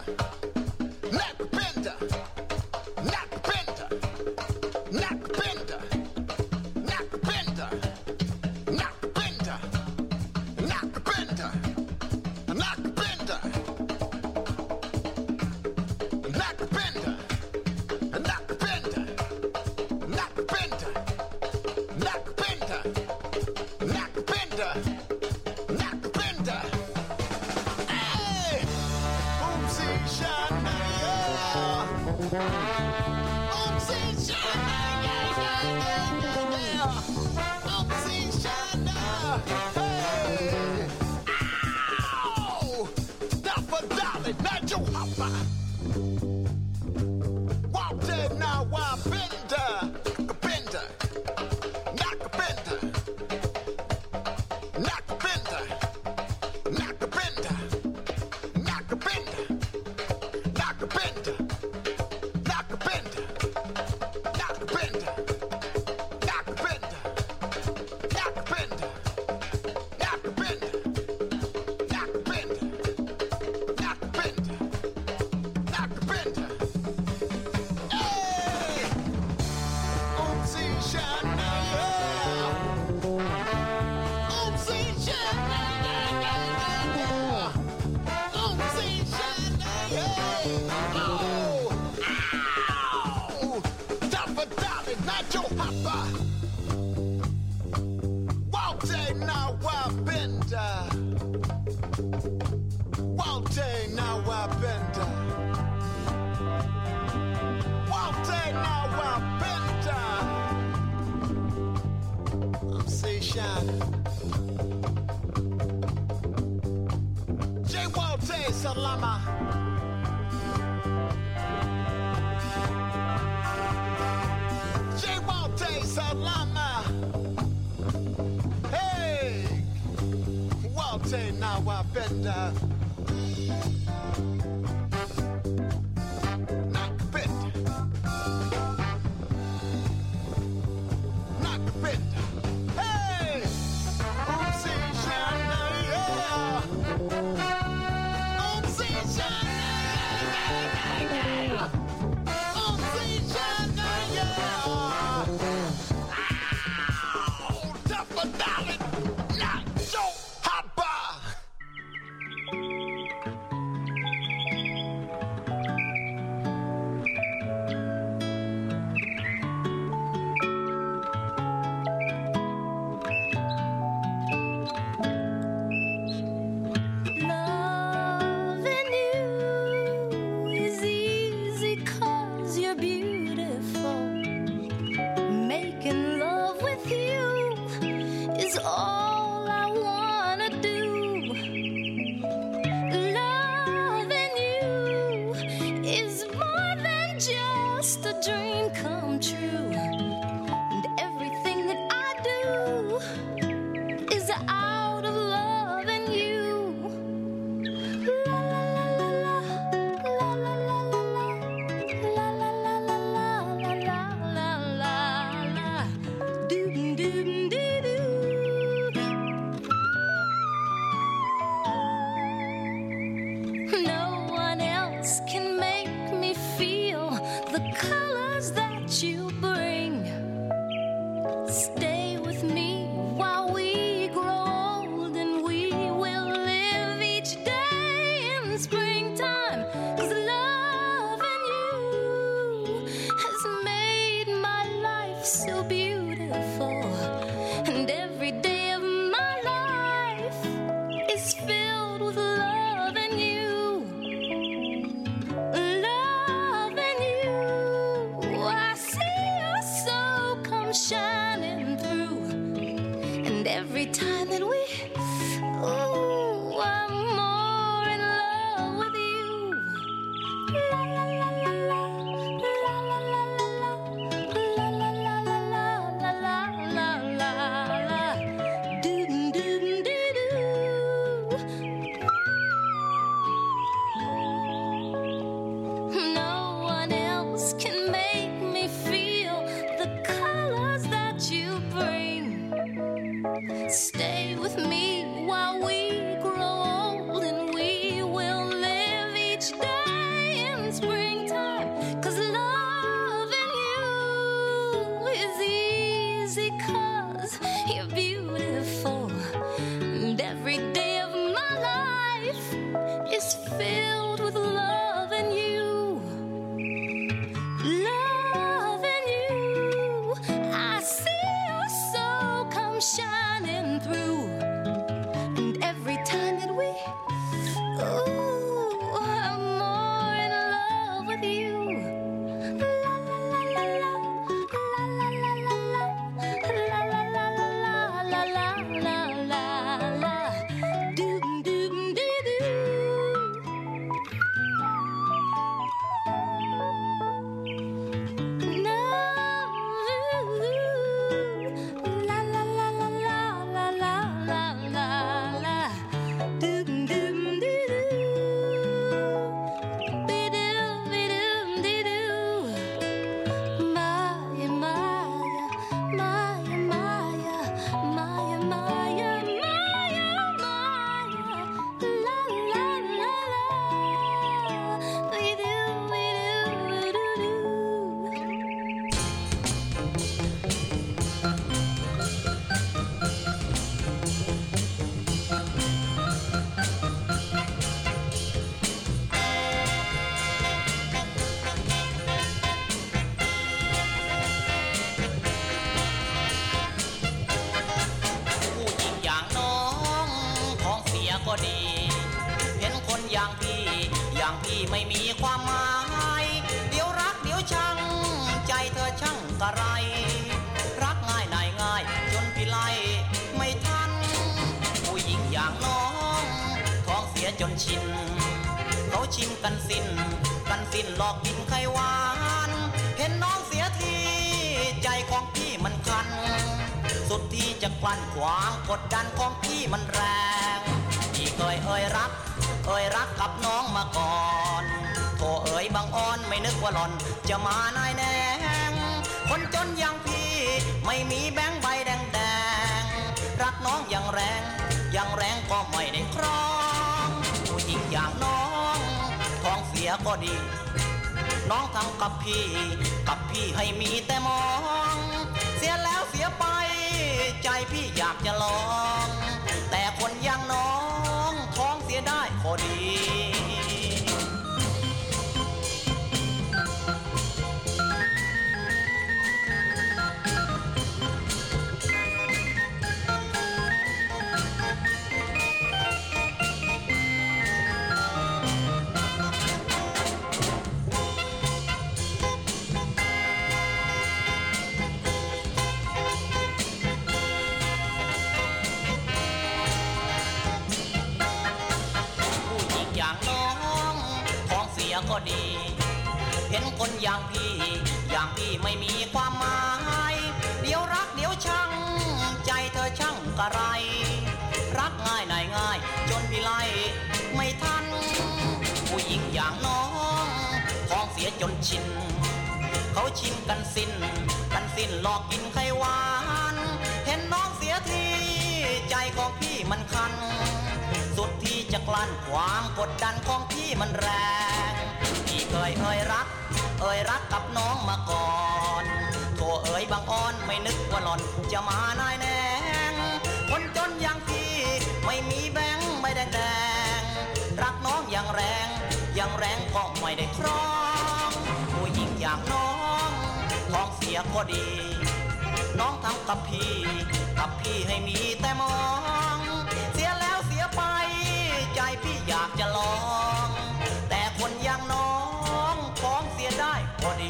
nakupenda, nakupenda, nakupenda, nakupenda, nakupenda, nakupenda, nakupenda, nakupenda, nakupenda, nakupenda, nakupenda, nakupenda, nakupenda. Hey! Umsishana, yeah! Umsishana, yeah, yeah, yeah, yeah. Umsishana, hey! Ow! Tafadhali najuhapa. Wote na wapenda, nakupenda, nakupenda, nakupenda, nakupenda, nakupenda, nakupenda, nakupenda, nakupenda, nakupenda, nakupenda, nakupenda, nakupenda, nakupenda, nakupenda. Hey! Umsishana, yeah! Umsishana, yeah, yeah, yeah. Umsishana, yeah! Oh! Ow! Tafadhali najuhapa. Wote na wapenda. Wote na wapenda. Wote na wapenda. Umsishana. J. Wote salama. J. Wote salama. Hey! Wote na wapenda. Nakupenda. Nakupenda. Hey! มีความหมายเดี๋ยวรักเดี๋ยวชังใจเธอช่างกะไรรักง่ายนายง่ายจนพี่ไล่ไม่ทันผู้หญิงอย่างน้องท้องเสียจนชินเขาชิมกันสิ้นหลอกกินไขหวานเห็นน้องเสียทีใจของพี่มันคันสุดที่จะกลั้นขวางกดดันของพี่มันแรงพี่เคยเอ่ยรักกับน้องมาก่อนโธ่เอ่ยบางอ้อนไม่นึกว่าหล่อนจะมานายแนงคนจนอย่างพี่ไม่มีแบงค์ใบแดงรักน้องอย่างแรงก็ไม่ได้ครองผู้หญิงอย่างน้องท้องเสียก็ดีน้องทำกับพี่ให้มีแต่มองเสียแล้วเสียไปใจพี่อยากจะลองแต่คนอย่างน้องท้องเสียได้พอดีก็ดีเห็นคนอย่างพี่ไม่มีความหมายเดี๋ยวรักเดี๋ยวชังใจเธอช่างกะไรรักง่ายนายง่ายจนพี่ไล่ไม่ทันผู้หญิงอย่างน้องท้องเสียจนชินเขาชิมกันสิ้นหลอกกินไขหวานเห็นน้องเสียทีใจของพี่มันคันสุดที่จะกลั้นความกดดันของพี่มันแรงพี่เคยเอ่ยรักกับน้องมาก่อนโธ่เอ่ยบางอ้อนไม่นึกว่าหล่อนจะมานายแนงคนจนอย่างพี่ไม่มีแบงค์ไม่แดงรักน้องอย่างแรงก็ไม่ได้ครองผู้หญิงอย่างน้องท้องเสียก็ดีน้องทำกับพี่ให้มีแต่มองเสียแล้วเสียไปใจพี่อยากจะลองแต่คนอย่างน้องท้องเสียได้พอดี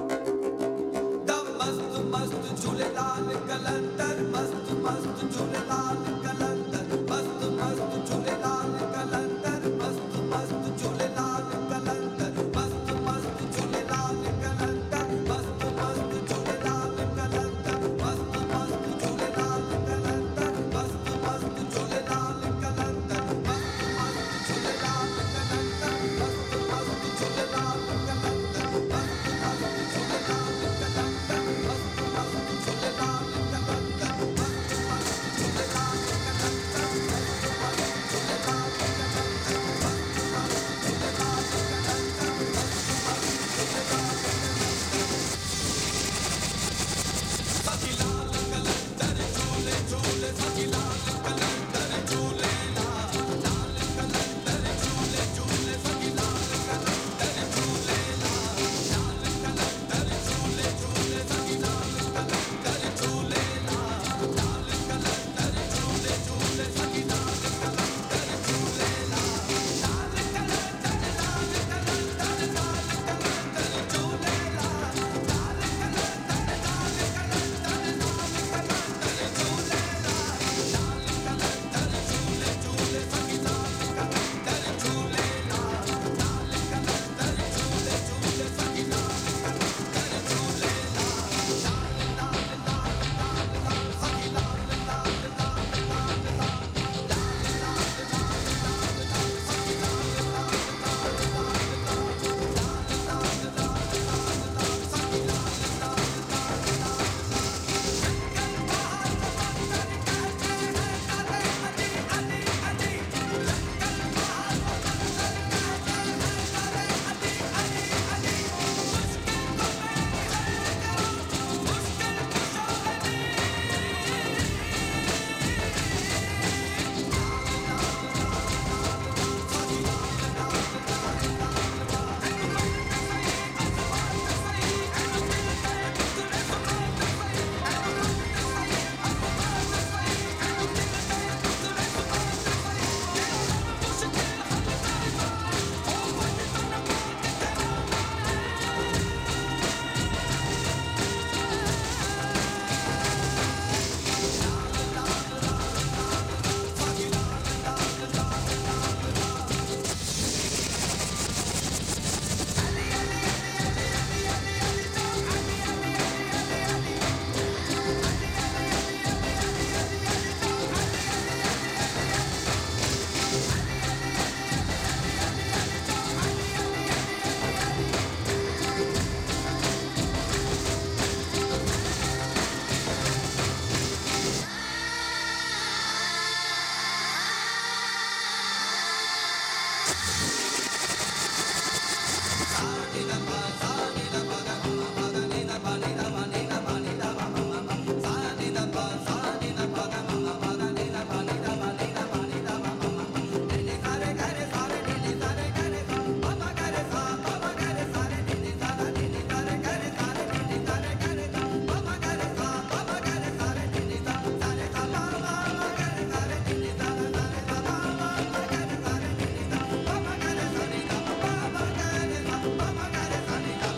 मस्त झूलेलाल कलंदर मस्त Jhulelal Sa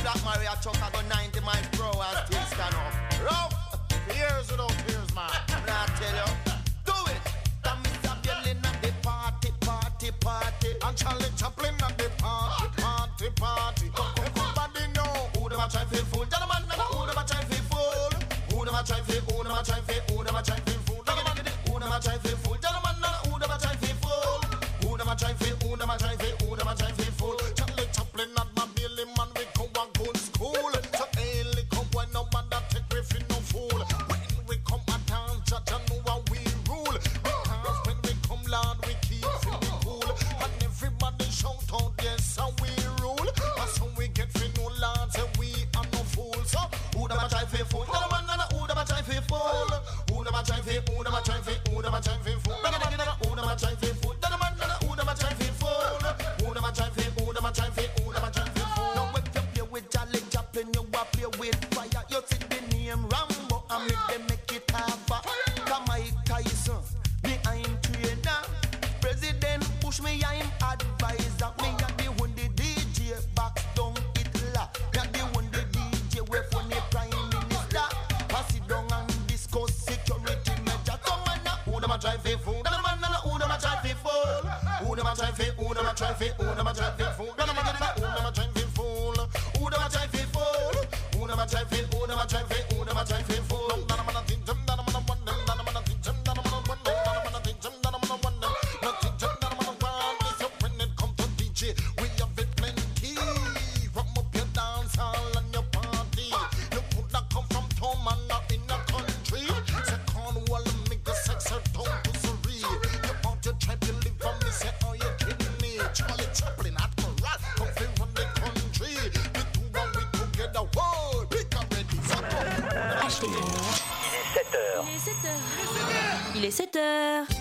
Black Maria truck I go 90 miles per hour and still stand up. Rough. Years without tears, man. I tell you, do it. That Mr. Berlin at the party. And Charlie Chaplin at the party. Everybody know who them a try fi fool. Gentlemen, who them a try fi fool. Who them a try fi fool. Who them a try fi fool. Who them a try fi fool. Gentlemen, who them a try fi fool. Who them a try fi fool. Charlie Chaplin at my Billy man, we go a good school. So hey, come when no man that take we fi no fool. When we come a dance, judge know how we rule. Because when we come Lord, we keep feeling cool. And everybody shout out, yes, how we rule. And so we get fi no Lord, say we are no fools. So who them a try fi fool? No man, who them a try fi fool? Who them a try fi fool? Who them a try fi fool? Who them a try fi fool? No man, who them a try fi fool? Who them a try fi fool? Who them a try fi fool? Now when you play with Charlie Chaplin, you a play with fire. You see the name Rambo and make it happen. Come Mike Tyson, behind trainer. President Bush, me I'm advisor. Me a the one the DJ back down Hitler. Me a the one the DJ we for the Prime Minister. Pass it down and discuss security measure. Come on now, who them a try fi fool? Who them a try fi fool? Who them a try fi fool? Who them a try fi fool? Who them a try fi fool? Who them a try fi fool? Who them a try fi fool? Who them a try fi fool? Who them a try fi fool? Who them a try fi fool? None of them think them, none of them want them, none of them think them, none of them want them, none of them think them, none of them want them, nothing them, none of them want. So when it come to DJ, we have it plenty. From up your dance hall and your party, you could not come from town man not in the country. Say Cornwall make the sex her town to Surrey. You want to try to live on me, say oh you kidding me? Charlie Chaplin at Corral, come from the country. We two and we together, whoa, pick up ready. Il est 7h. Il est 7h.